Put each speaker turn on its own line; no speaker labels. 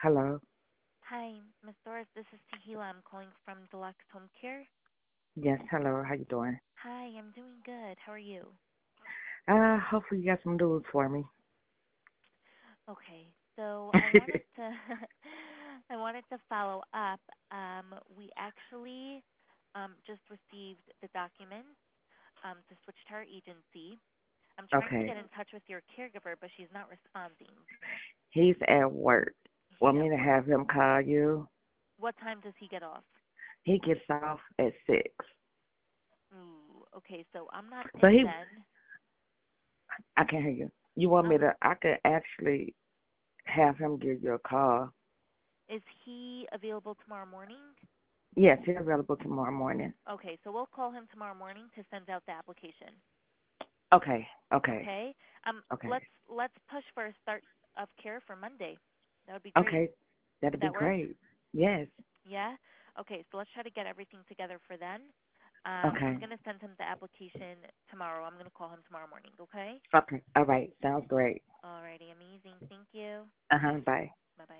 Hello.
Hi, Ms. Doris. This is Tahila. I'm calling from Deluxe Home Care.
Yes, hello. How you doing?
Hi, I'm doing good. How are you?
Hopefully you got some news for me.
Okay, so I wanted to I wanted to follow up. We actually just received the documents to switch to our agency. I'm trying to
Okay.
get in touch with your caregiver, but she's not responding.
He's at work.
He's
Want me
at
to
work.
have him call you?
What time does he get off?
He gets off at 6.
Ooh, okay, so I'm not
So
in then.
I can't hear you. You want me
I'm.
to, I could actually have him give you a call.
Is he available tomorrow morning?
Yes, he's available tomorrow morning.
Okay, so we'll call him tomorrow morning to send out the application.
Okay, okay,
Okay.
okay,
Let's push for a start of care for Monday. That would be great.
okay. That'd
Would
be
that work?
great. Yes.
Yeah. Okay, so let's try to get everything together for then. I'm
Okay,
gonna send him the application tomorrow. I'm gonna call him tomorrow morning. Okay.
okay. All right. Sounds great.
Alrighty, amazing. Thank you.
Bye.